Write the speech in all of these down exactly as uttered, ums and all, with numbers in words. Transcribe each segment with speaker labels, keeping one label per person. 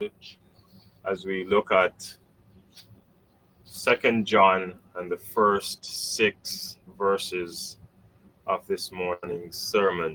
Speaker 1: as we look at Second John and the first six verses of this morning's sermon.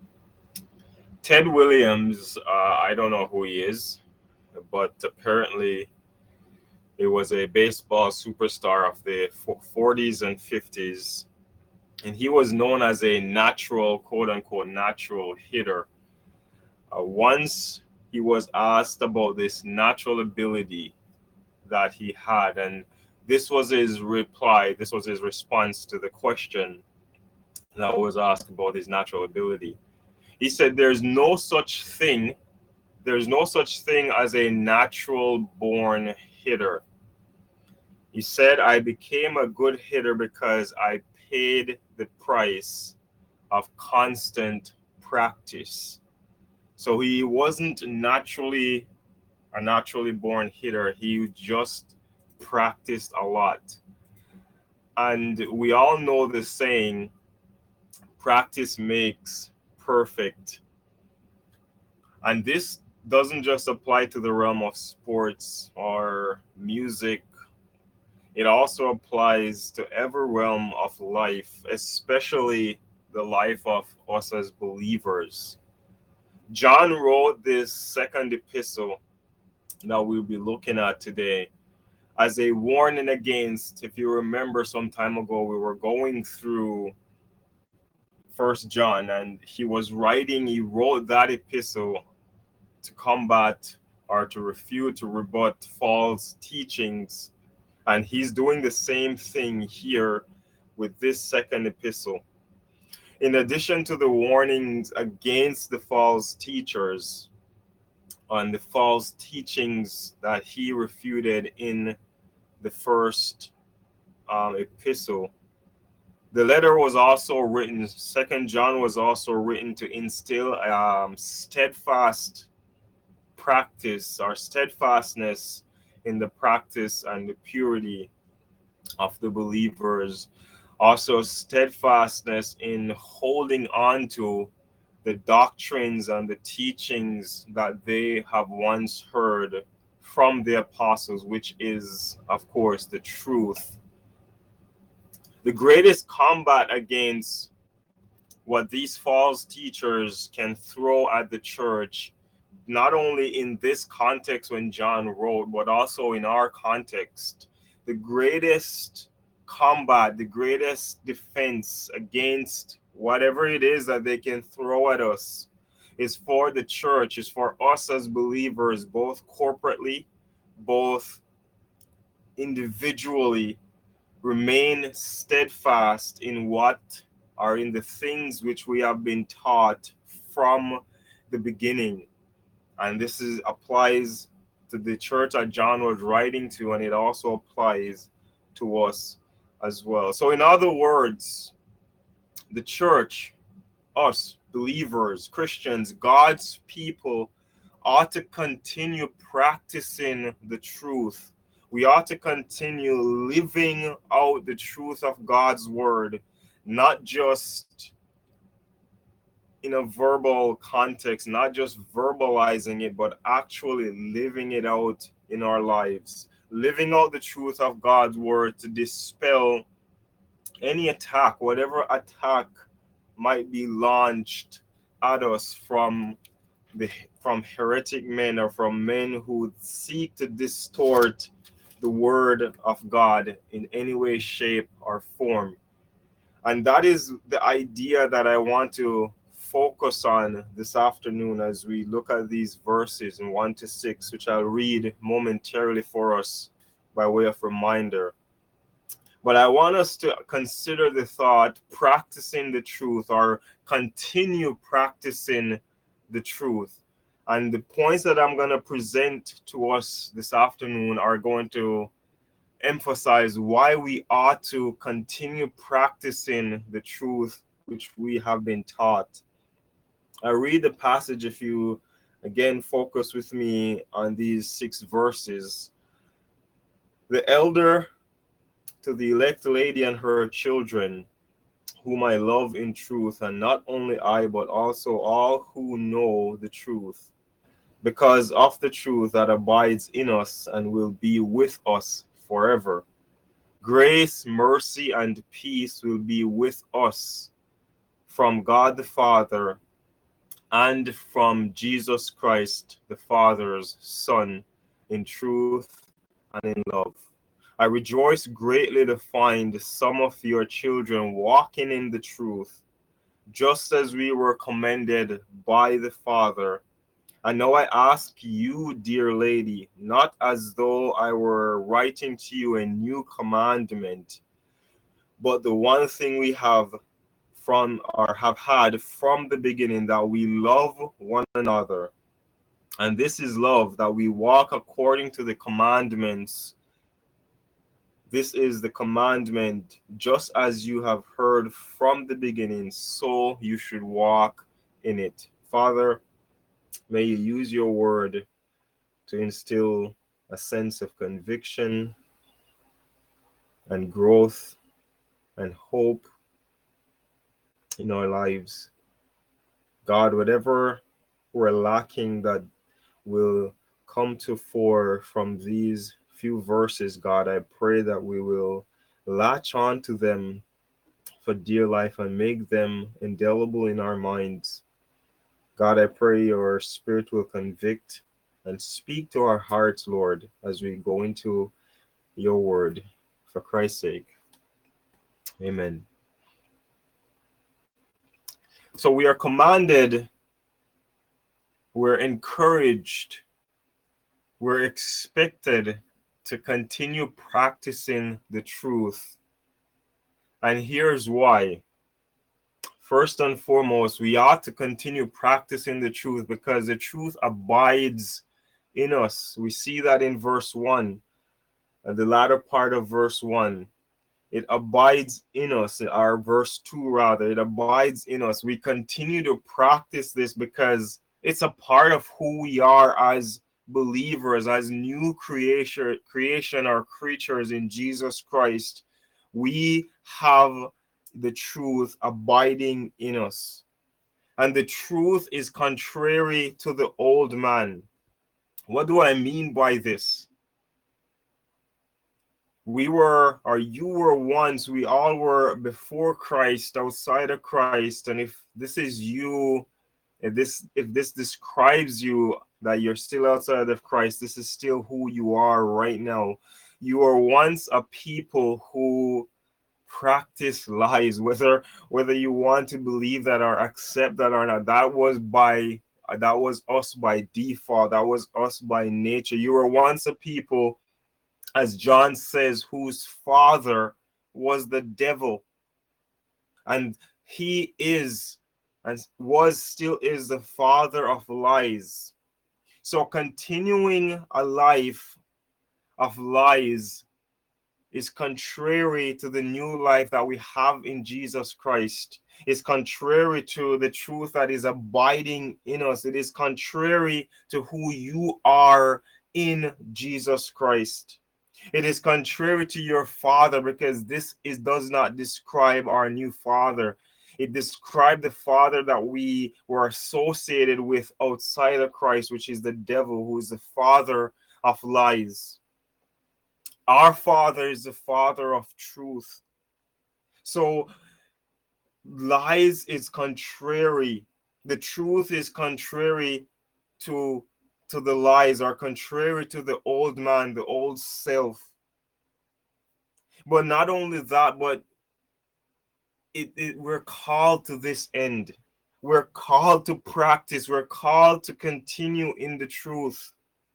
Speaker 1: Ted Williams, uh, I don't know who he is, but apparently he was a baseball superstar of the forties and fifties, and he was known as a natural, quote unquote, natural hitter. Uh, once he was asked about this natural ability that he had, and this was his reply, this was his response to the question that was asked about his natural ability. He said, There's no such thing, there's no such thing as a natural born hitter. He said, I became a good hitter because I paid the price of constant practice. So he wasn't naturally a naturally born hitter. He just practiced a lot. And we all know the saying, practice makes perfect. And this doesn't just apply to the realm of sports or music. It also applies to every realm of life, especially the life of us as believers. John wrote this second epistle that we'll be looking at today as a warning against, if you remember some time ago, we were going through First John, and he was writing, he wrote that epistle to combat or to refute, to rebut false teachings. And he's doing the same thing here with this second epistle. In addition to the warnings against the false teachers and the false teachings that he refuted in the first um, epistle, the letter was also written, Second John was also written to instill um, steadfast practice or steadfastness in the practice and the purity of the believers. Also steadfastness in holding on to the doctrines and the teachings that they have once heard from the apostles, which is, of course, the truth. The greatest combat against what these false teachers can throw at the church, not only in this context when John wrote, but also in our context, the greatest combat, the greatest defense against whatever it is that they can throw at us is for the church, is for us as believers, both corporately, both individually, remain steadfast in what are in the things which we have been taught from the beginning. And this is applies to the church that John was writing to, and it also applies to us as well. So in other words, the church, us believers, Christians, God's people, ought to continue practicing the truth. We ought to continue living out the truth of God's word, not just in a verbal context, not just verbalizing it, but actually living it out in our lives. Living out the truth of God's word to dispel any attack, whatever attack might be launched at us from the from heretic men or from men who seek to distort the word of God in any way, shape, or form. And that is the idea that I want to focus on this afternoon as we look at these verses in one to six, which I'll read momentarily for us by way of reminder. But I want us to consider the thought, practicing the truth, or continue practicing the truth. And the points that I'm going to present to us this afternoon are going to emphasize why we ought to continue practicing the truth which we have been taught. I read the passage, if you again focus with me on these six verses. The elder to the elect lady and her children, whom I love in truth, and not only I, but also all who know the truth. because of the truth that abides in us and will be with us forever. Grace, mercy, and peace will be with us from God the Father and from Jesus Christ, the Father's Son, in truth and in love. I rejoice greatly to find some of your children walking in the truth, just as we were commended by the Father. And now I ask you, dear lady, not as though I were writing to you a new commandment, but the one thing we have from or have had from the beginning, that we love one another. And this is love, that we walk according to the commandments. This is the commandment, just as you have heard from the beginning, so you should walk in it. Father, may you use your word to instill a sense of conviction and growth and hope in our lives. God, whatever we're lacking that will come to fore from these few verses, God, I pray that we will latch on to them for dear life and make them indelible in our minds. God, I pray your Spirit will convict and speak to our hearts, Lord, as we go into your word. For Christ's sake. Amen. So we are commanded, we're encouraged, we're expected to continue practicing the truth. And here's why. First and foremost, we ought to continue practicing the truth because the truth abides in us. We see that in verse one, and the latter part of verse one. It abides in us, our verse two rather, it abides in us. We continue to practice this because it's a part of who we are as believers, as new creation, creation or creatures in Jesus Christ. We have the truth abiding in us. And the truth is contrary to the old man. What do I mean by this? We were, or you were once, we all were before Christ, outside of Christ. And if this is you, if this if this describes you, that you're still outside of Christ, this is still who you are right now. You were once a people who practice lies, whether whether you want to believe that or accept that or not. That was by that was us by default. That was us by nature. You were once a people, as John says, whose father was the devil, and he is and was still is the father of lies. So continuing a life of lies is contrary to the new life that we have in Jesus Christ. It's contrary to the truth that is abiding in us. It is contrary to who you are in Jesus Christ. It is contrary to your father, because this is does not describe our new father. It described the father that we were associated with outside of Christ, which is the devil, who is the father of lies. Our father is the father of truth. So lies is contrary. The truth is contrary to to the lies, are contrary to the old man, the old self. But not only that, but it, it we're called to this end. We're called to practice. We're called to continue in the truth.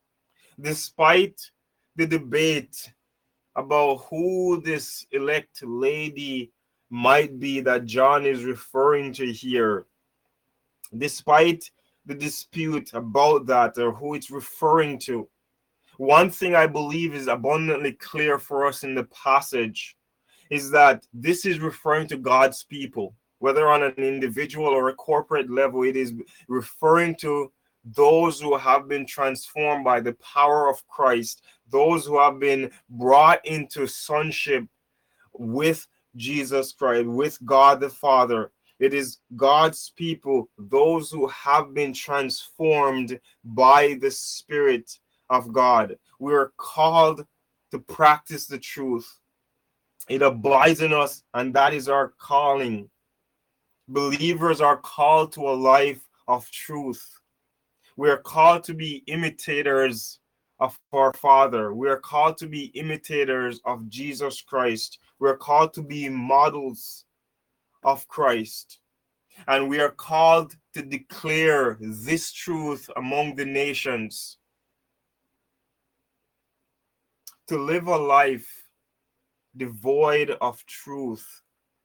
Speaker 1: Despite the debate about who this elect lady might be that John is referring to here, despite the dispute about that or who it's referring to, one thing I believe is abundantly clear for us in the passage is that this is referring to God's people, whether on an individual or a corporate level. It is referring to those who have been transformed by the power of Christ, those who have been brought into sonship with Jesus Christ, with God the Father. It is God's people, those who have been transformed by the Spirit of God. We are called to practice the truth. It abides in us, and that is our calling. Believers are called to a life of truth. We are called to be imitators of our Father. We are called to be imitators of Jesus Christ. We are called to be models of Christ. And we are called to declare this truth among the nations. To live a life devoid of truth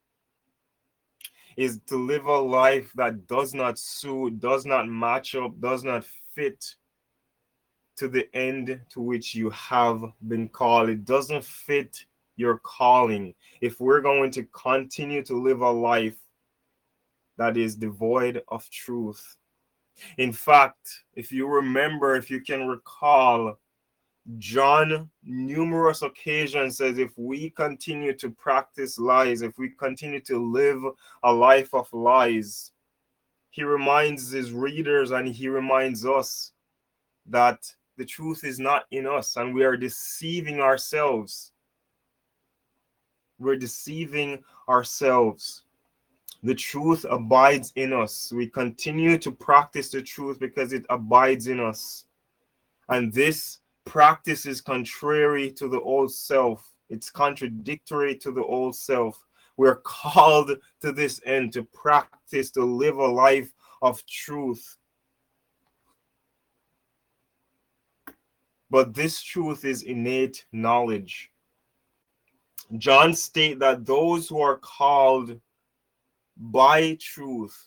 Speaker 1: is to live a life that does not suit, does not match up, does not fit to the end to which you have been called. It doesn't fit your calling. If we're going to continue to live a life that is devoid of truth. In fact, if you remember, if you can recall, John, numerous occasions says if we continue to practice lies, if we continue to live a life of lies, he reminds his readers and he reminds us that the truth is not in us and we are deceiving ourselves. We're deceiving ourselves. The truth abides in us. We continue to practice the truth because it abides in us. And this practice is contrary to the old self. It's contradictory to the old self. We're called to this end to practice, to live a life of truth. But this truth is innate knowledge. John states that those who are called by truth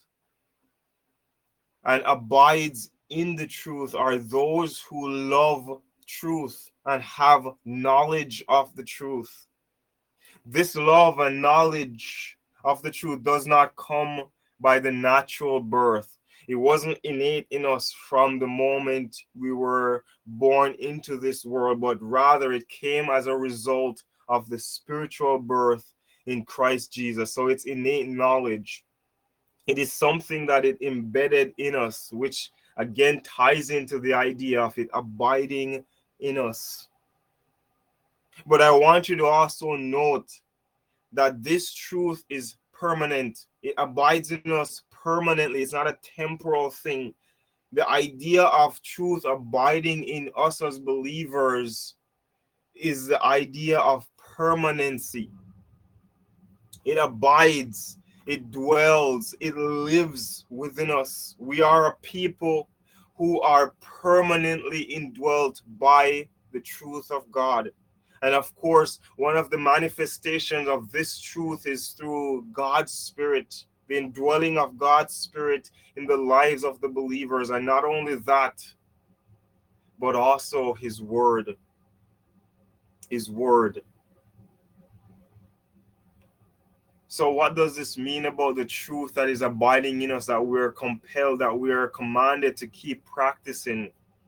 Speaker 1: and abides in the truth are those who love truth and have knowledge of the truth. This love and knowledge of the truth does not come by the natural birth. It wasn't innate in us from the moment we were born into this world, but rather it came as a result of the spiritual birth in Christ Jesus. So it's innate knowledge. It is something that it embedded in us, which again ties into the idea of it abiding in us. But I want you to also note that this truth is permanent. It abides in us permanently. It's not a temporal thing. The idea of truth abiding in us as believers is the idea of permanency. It abides, it dwells, it lives within us. We are a people who are permanently indwelt by the truth of God. And of course, one of the manifestations of this truth is through God's Spirit, the indwelling of God's Spirit in the lives of the believers. And not only that, but also His Word. His Word. So what does this mean about the truth that is abiding in us, that we're compelled, that we are commanded to keep practicing?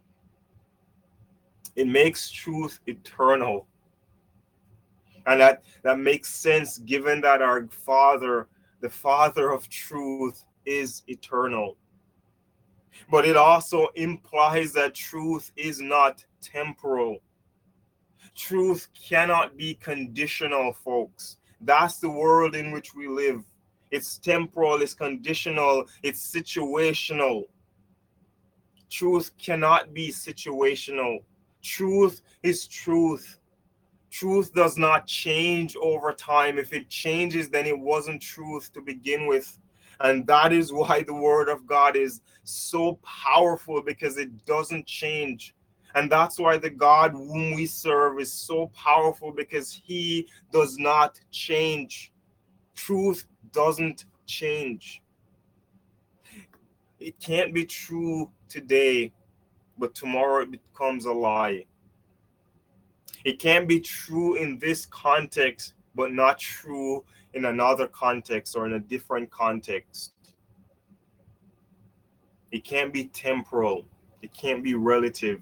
Speaker 1: It makes truth eternal. And that, that makes sense given that our Father, the Father of truth, is eternal. But it also implies that truth is not temporal. Truth cannot be conditional, folks. That's the world in which we live. It's temporal, it's conditional, it's situational. Truth cannot be situational. Truth is truth. Truth does not change over time. If it changes, then it wasn't truth to begin with. And that is why the Word of God is so powerful, because it doesn't change. And that's why the God whom we serve is so powerful, because He does not change. Truth doesn't change. It can't be true today, but tomorrow it becomes a lie. It can be true in this context, but not true in another context or in a different context. It can't be temporal. It can't be relative.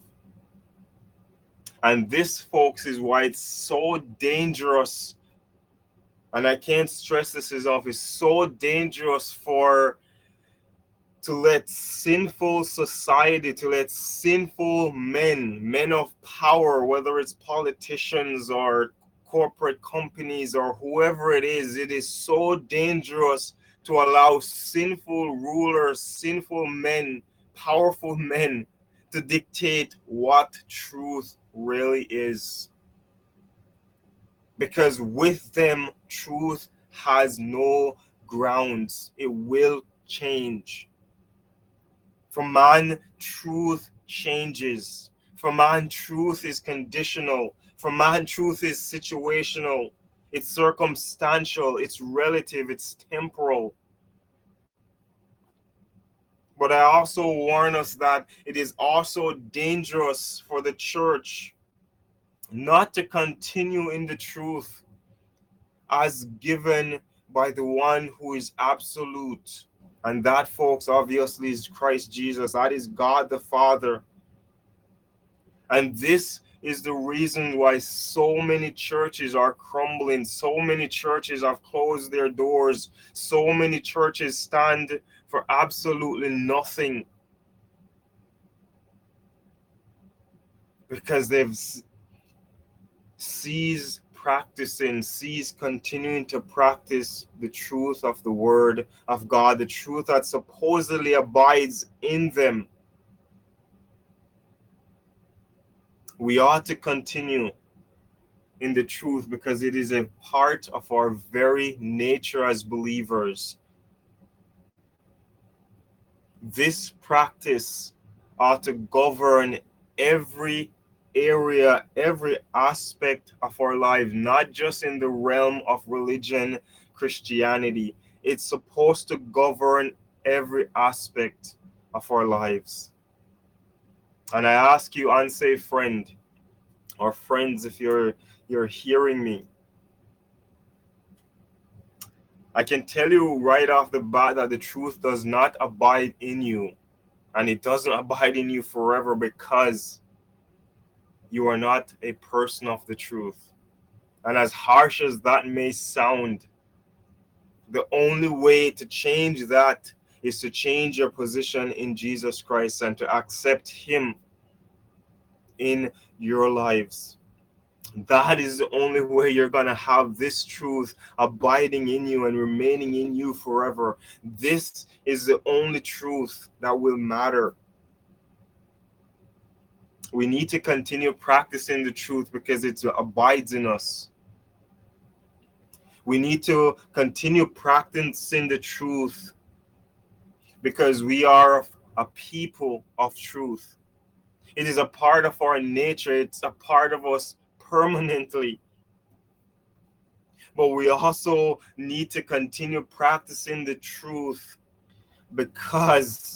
Speaker 1: And this, folks, is why it's so dangerous And I can't stress this enough. It's so dangerous for to let sinful society, to let sinful men, men of power, whether it's politicians or corporate companies or whoever it is, it is so dangerous to allow sinful rulers, sinful men, powerful men to dictate what truth really is. Because with them, truth has no grounds. It will change. For man, truth changes. For man, truth is conditional. For man, truth is situational. It's circumstantial. It's relative. It's temporal. But I also warn us that it is also dangerous for the church not to continue in the truth as given by the one who is absolute. And that, folks, obviously is Christ Jesus. That is God the Father. And this is the reason why so many churches are crumbling. So many churches have closed their doors. So many churches stand for absolutely nothing. Because they've ceased practicing, cease continuing to practice the truth of the word of God, the truth that supposedly abides in them. We ought to continue in the truth because it is a part of our very nature as believers. This practice ought to govern every area, every aspect of our life, not just in the realm of religion, Christianity. It's supposed to govern every aspect of our lives. And I ask you, unsaved friend, or friends, if you're you're hearing me, I can tell you right off the bat that the truth does not abide in you, and it doesn't abide in you forever because you are not a person of the truth. And as harsh as that may sound, the only way to change that is to change your position in Jesus Christ and to accept him in your lives. That is the only way you're going to have this truth abiding in you and remaining in you forever. This is the only truth that will matter. We need to continue practicing the truth because it abides in us. We need to continue practicing the truth because we are a people of truth. It is a part of our nature. It's a part of us permanently. But we also need to continue practicing the truth because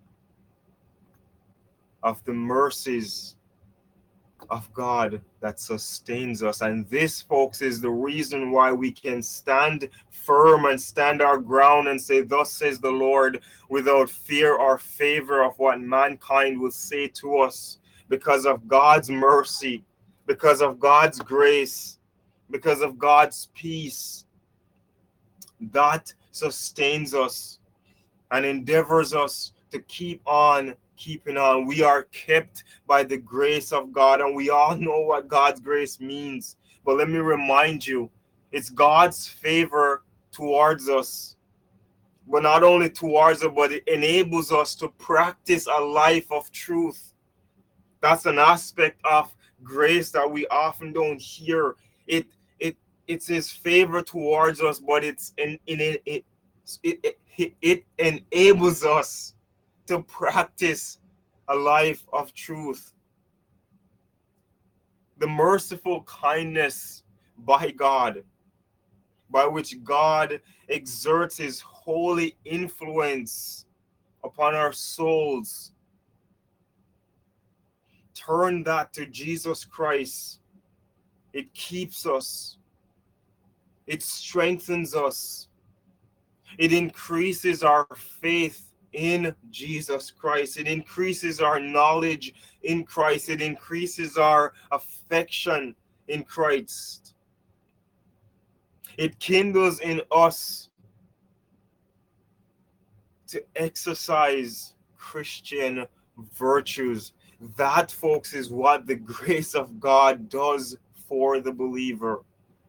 Speaker 1: of the mercies of God that sustains us. And this, folks, is the reason why we can stand firm and stand our ground and say, thus says the Lord, without fear or favor of what mankind will say to us, because of God's mercy, because of God's grace, because of God's peace. That sustains us and endeavors us to keep on keeping on. We are kept by the grace of God, and we all know what God's grace means. But let me remind you, it's God's favor towards us. But not only towards us, but it enables us to practice a life of truth. That's an aspect of grace that we often don't hear. It it it's his favor towards us, but it's in, in it, it, it, it, it enables us to practice a life of truth. The merciful kindness by God, by which God exerts his holy influence upon our souls. Turn that to Jesus Christ. It keeps us. It strengthens us. It increases our faith in Jesus Christ. It increases our knowledge in Christ. It increases our affection in Christ. It kindles in us to exercise Christian virtues. That, folks, is what the grace of God does for the believer.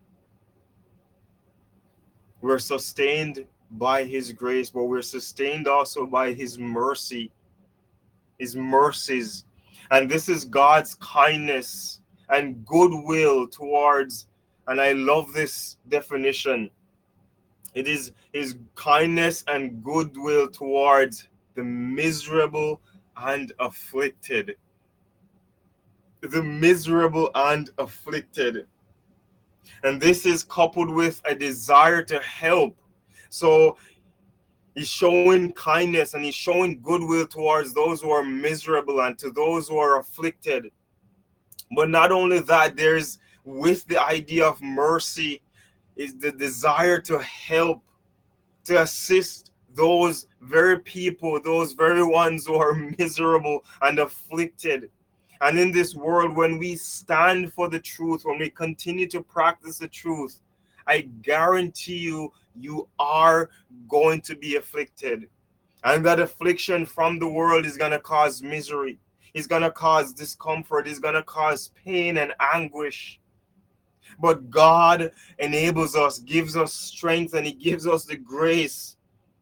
Speaker 1: We're sustained by his grace, but we're sustained also by his mercy, his mercies. And this is God's kindness and goodwill towards, and I love this definition, it is his kindness and goodwill towards the miserable and afflicted. The miserable and afflicted. And this is coupled with a desire to help. So he's showing kindness and he's showing goodwill towards those who are miserable and to those who are afflicted. But not only that, there's, with the idea of mercy, is the desire to help, to assist those very people, those very ones who are miserable and afflicted. And in this world, when we stand for the truth, when we continue to practice the truth, I guarantee you, you are going to be afflicted. And that affliction from the world is going to cause misery. It's going to cause discomfort. It's going to cause pain and anguish. But God enables us, gives us strength, and he gives us the grace.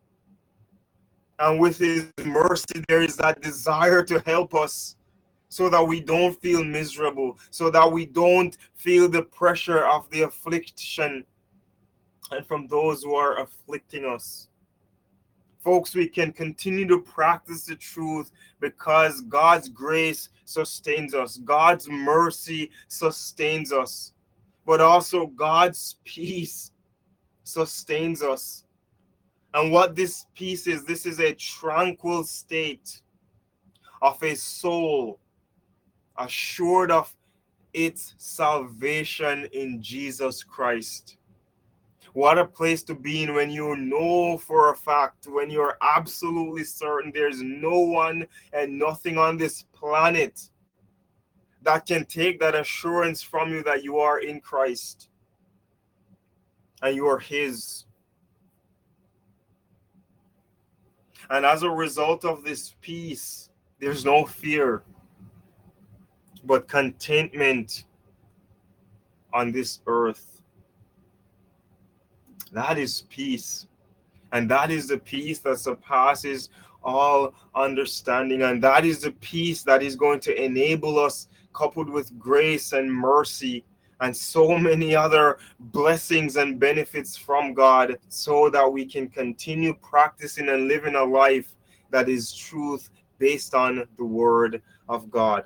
Speaker 1: And with his mercy, there is that desire to help us so that we don't feel miserable, so that we don't feel the pressure of the affliction and from those who are afflicting us. Folks, we can continue to practice the truth because God's grace sustains us. God's mercy sustains us. But also God's peace sustains us. And what this peace is, this is a tranquil state of a soul assured of its salvation in Jesus Christ. What a place to be in when you know for a fact, when you're absolutely certain there's no one and nothing on this planet that can take that assurance from you that you are in Christ and you are his. And as a result of this peace, there's no fear, but contentment on this earth. That is peace. And that is the peace that surpasses all understanding. And that is the peace that is going to enable us, coupled with grace and mercy and so many other blessings and benefits from God, so that we can continue practicing and living a life that is truth based on the word of God.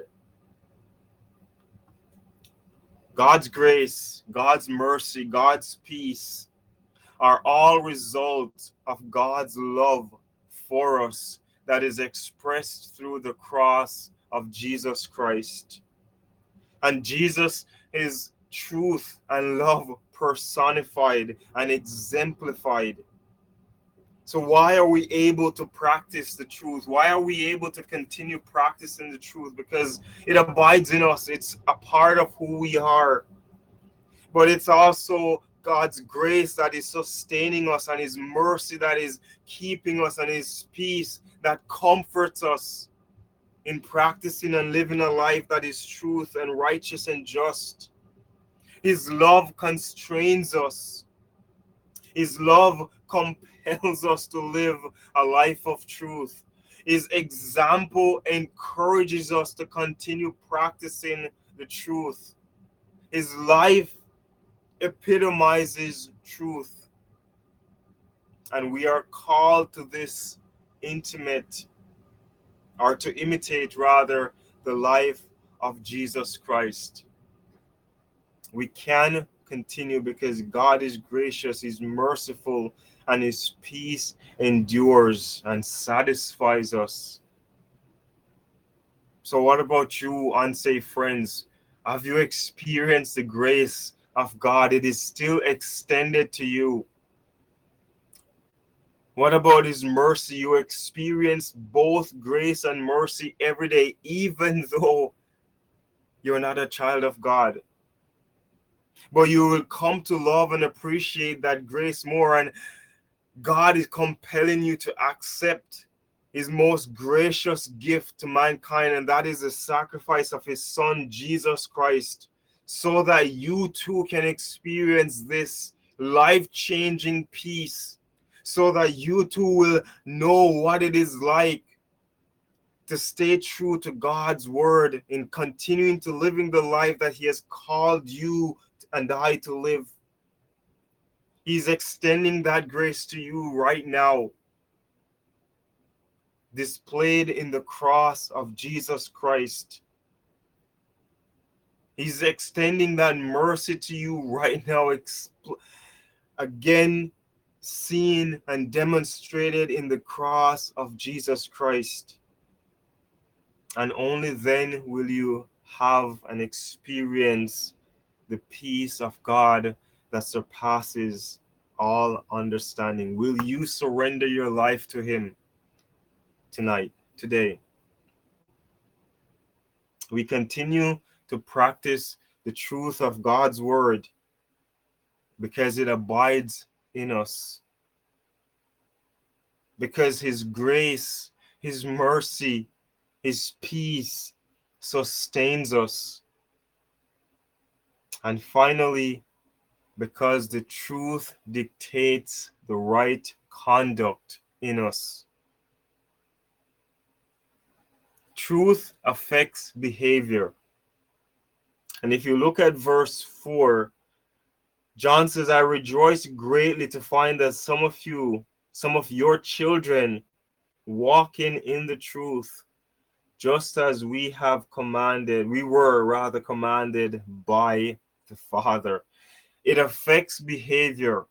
Speaker 1: God's grace, God's mercy, God's peace are all results of God's love for us that is expressed through the cross of Jesus Christ. And Jesus is truth and love personified and exemplified. So why are we able to practice the truth? Why are we able to continue practicing the truth? Because it abides in us. It's a part of who we are. But it's also God's grace that is sustaining us, and his mercy that is keeping us, and his peace that comforts us in practicing and living a life that is truth and righteous and just. His love constrains us. His love compels us to live a life of truth. His example encourages us to continue practicing the truth. His life epitomizes truth. And we are called to this intimate, or to imitate rather, the life of Jesus Christ. We can continue because God is gracious, he's merciful, and his peace endures and satisfies us. So what about you, unsaved friends? Have you experienced the grace of God? It is still extended to you. What about his mercy? You experience both grace and mercy every day, even though you're not a child of God. But you will come to love and appreciate that grace more. And God is compelling you to accept his most gracious gift to mankind, and that is the sacrifice of his son, Jesus Christ, so that you too can experience this life-changing peace, so that you too will know what it is like to stay true to God's word in continuing to living the life that he has called you and I to live. He's extending that grace to you right now, displayed in the cross of Jesus Christ. He's extending that mercy to you right now, expl- again, seen and demonstrated in the cross of Jesus Christ. And only then will you have and experience the peace of God that surpasses all understanding. Will you surrender your life to him tonight, today? We continue to practice the truth of God's word because it abides in us. Because his grace, his mercy, his peace sustains us. And finally, because the truth dictates the right conduct in us. Truth affects behavior. And if you look at verse four, John says, I rejoice greatly to find that some of you, some of your children, walking in the truth, just as we have commanded, we were rather commanded by the Father. It affects behavior.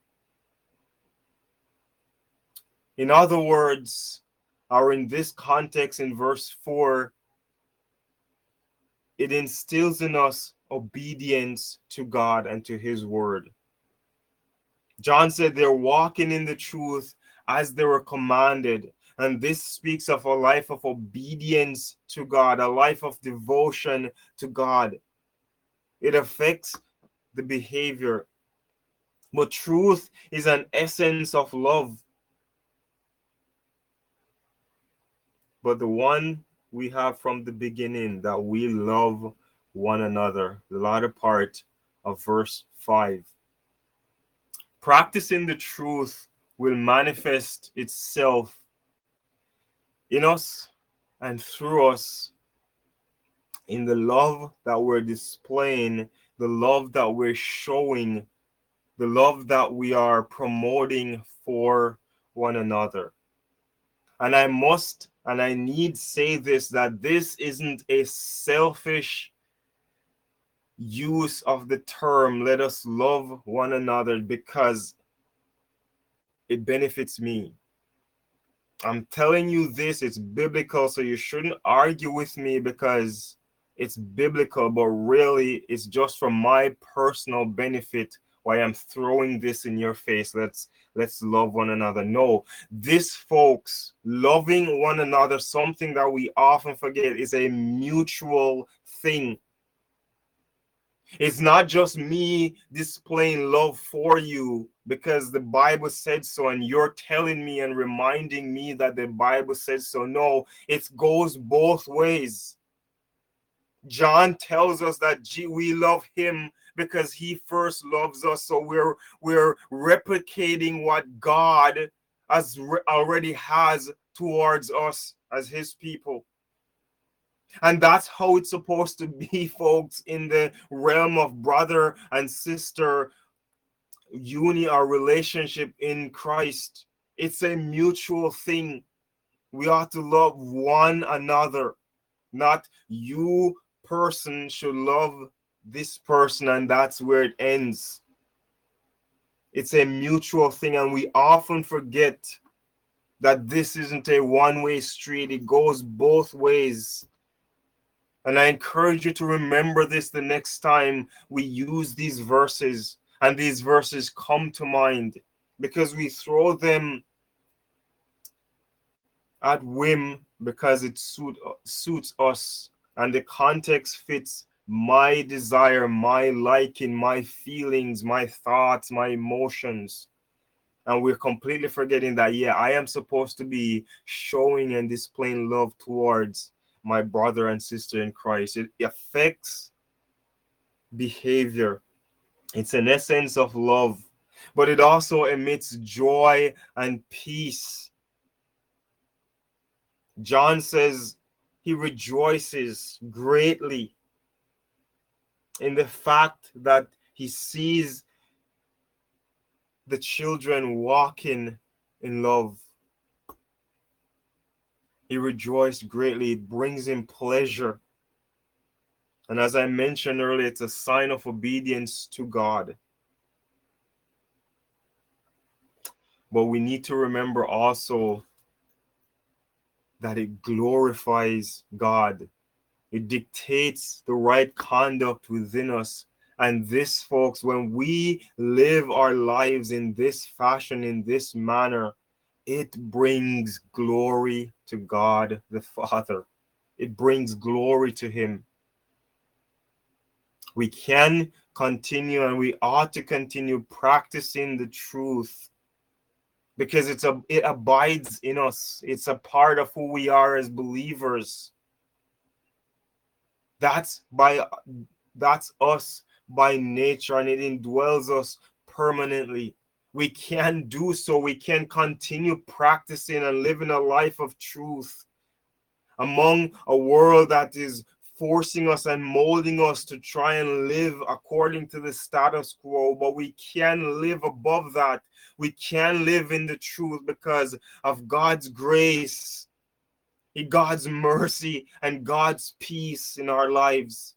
Speaker 1: In other words, or in this context in verse four, it instills in us obedience to God and to his word. John said they're walking in the truth as they were commanded. And this speaks of a life of obedience to God, a life of devotion to God. It affects the behavior. But truth is an essence of love. But the one we have from the beginning, that we love one another. The latter part of verse five. Practicing the truth will manifest itself in us and through us in the love that we're displaying, the love that we're showing, the love that we are promoting for one another. And I must and I need say this, that this isn't a selfish use of the term, let us love one another, because it benefits me. I'm telling you this, it's biblical, so you shouldn't argue with me because it's biblical, but really it's just for my personal benefit why I'm throwing this in your face. Let's let's love one another. No, this, folks, loving one another, something that we often forget, is a mutual thing. It's not just me displaying love for you because the Bible said so and you're telling me and reminding me that the Bible said so. No, it goes both ways. John tells us that we love him because he first loves us. So we're we're replicating what God has already has towards us as his people. And that's how it's supposed to be, folks, in the realm of brother and sister union or relationship in Christ. It's a mutual thing. We ought to love one another, not you person should love this person and that's where it ends. It's a mutual thing, and we often forget that this isn't a one-way street. It goes both ways. And I encourage you to remember this the next time we use these verses and these verses come to mind, because we throw them at whim because it suit, suits us and the context fits my desire, my liking, my feelings, my thoughts, my emotions. And we're completely forgetting that, yeah, I am supposed to be showing and displaying love towards my brother and sister in Christ. It affects behavior. It's an essence of love, but it also emits joy and peace. John says he rejoices greatly in the fact that he sees the children walking in love. He rejoiced greatly. It brings him pleasure. And as I mentioned earlier, it's a sign of obedience to God. But we need to remember also that it glorifies God. It dictates the right conduct within us. And this, folks, when we live our lives in this fashion, in this manner, it brings glory to God the Father. It brings glory to Him. We can continue and we ought to continue practicing the truth because it's a it abides in us. It's a part of who we are as believers. That's by that's us by nature, and it indwells us permanently. We can do so. We can continue practicing and living a life of truth among a world that is forcing us and molding us to try and live according to the status quo. But we can live above that. We can live in the truth because of God's grace, God's mercy, and God's peace in our lives.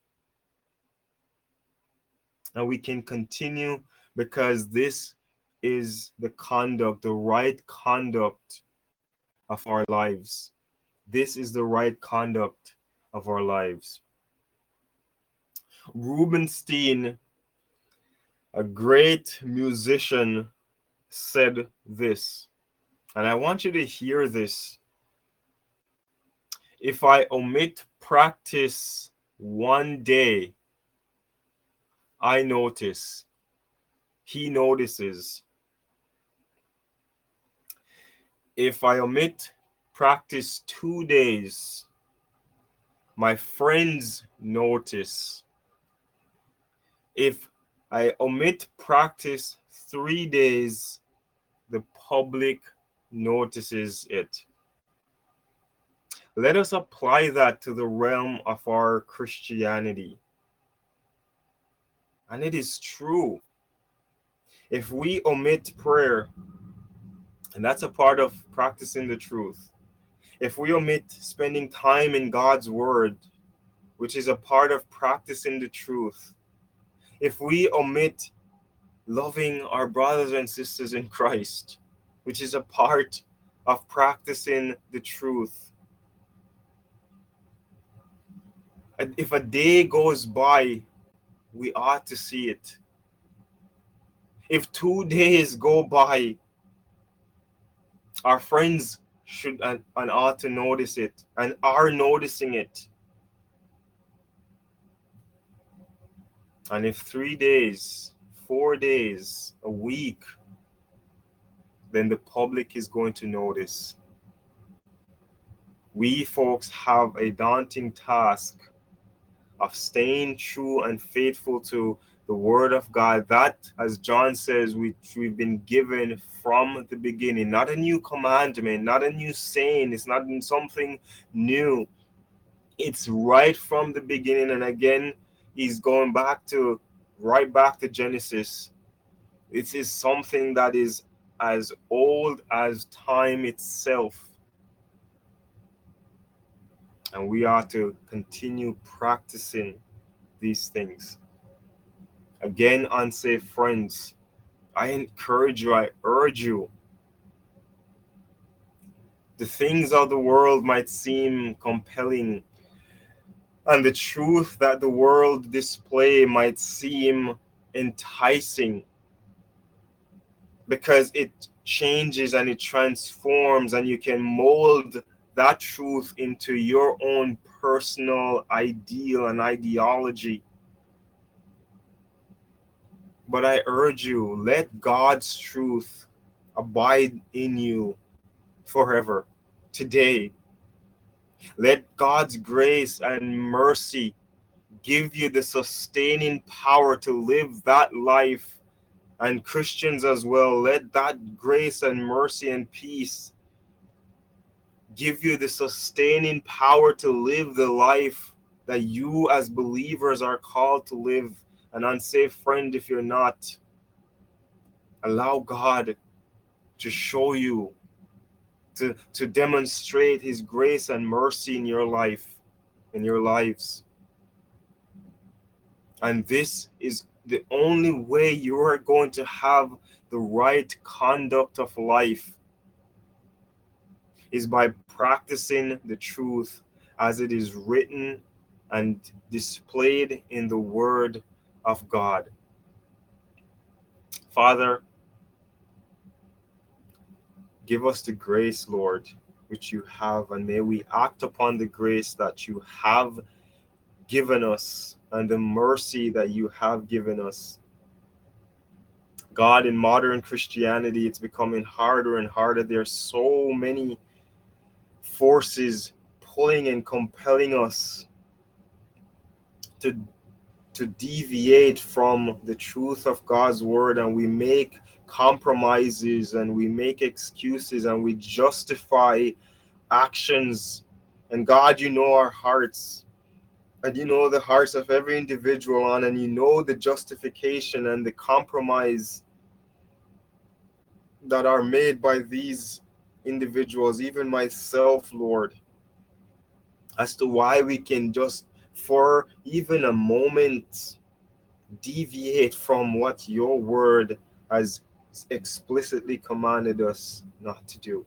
Speaker 1: And we can continue because this is the conduct, the right conduct of our lives. This is the right conduct of our lives. Rubinstein, a great musician, said this, and I want you to hear this. If I omit practice one day, I notice. He notices. If I omit practice two days, my friends notice. If I omit practice three days, the public notices it. Let us apply that to the realm of our Christianity. And it is true. If we omit prayer, and that's a part of practicing the truth, if we omit spending time in God's word, which is a part of practicing the truth, if we omit loving our brothers and sisters in Christ, which is a part of practicing the truth, if a day goes by, we ought to see it. If two days go by, our friends should and, and ought to notice it and are noticing it. And if three days, four days, a week, then the public is going to notice. We folks have a daunting task of staying true and faithful to the word of God. That, as John says, we, we've been given from the beginning. Not a new commandment, not a new saying. It's not something new. It's right from the beginning. And again, he's going back to, right back to Genesis. It is something that is as old as time itself. And we are to continue practicing these things. Again, unsafe friends, I encourage you, I urge you. The things of the world might seem compelling, and the truth that the world display might seem enticing, because it changes and it transforms, and you can mold that truth into your own personal ideal and ideology. But I urge you, let God's truth abide in you forever, today. Let God's grace and mercy give you the sustaining power to live that life. And Christians as well, let that grace and mercy and peace give you the sustaining power to live the life that you as believers are called to live. An unsafe friend, if you're not, allow God to show you, to, to demonstrate his grace and mercy in your life, in your lives. And this is the only way you are going to have the right conduct of life, is by practicing the truth as it is written and displayed in the Word of God. Father, give us the grace, Lord, which you have, and may we act upon the grace that you have given us and the mercy that you have given us. God, in modern Christianity, it's becoming harder and harder. There are so many forces pulling and compelling us to, to deviate from the truth of God's word, and we make compromises and we make excuses and we justify actions. And God, you know our hearts, and you know the hearts of every individual on, and you know the justification and the compromise that are made by these individuals, even myself, Lord, as to why we can just for even a moment deviate from what your word has explicitly commanded us not to do.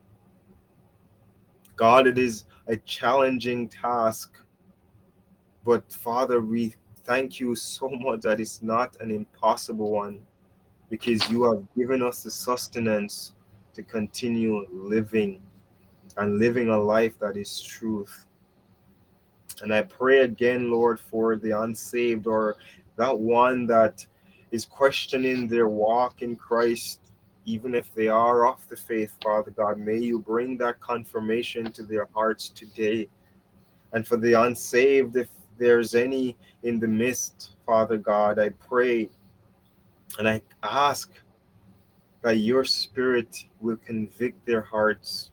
Speaker 1: God, it is a challenging task, but Father, we thank you so much that it's not an impossible one, because you have given us the sustenance to continue living and living a life that is truth. And I pray again, Lord, for the unsaved, or that one that is questioning their walk in Christ, even if they are off the faith, Father God, may you bring that confirmation to their hearts today. And for the unsaved, if there's any in the midst, Father God, I pray and I ask that your Spirit will convict their hearts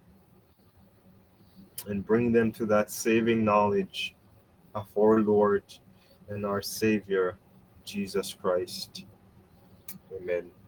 Speaker 1: and bring them to that saving knowledge of our Lord and our Savior, Jesus Christ. Amen.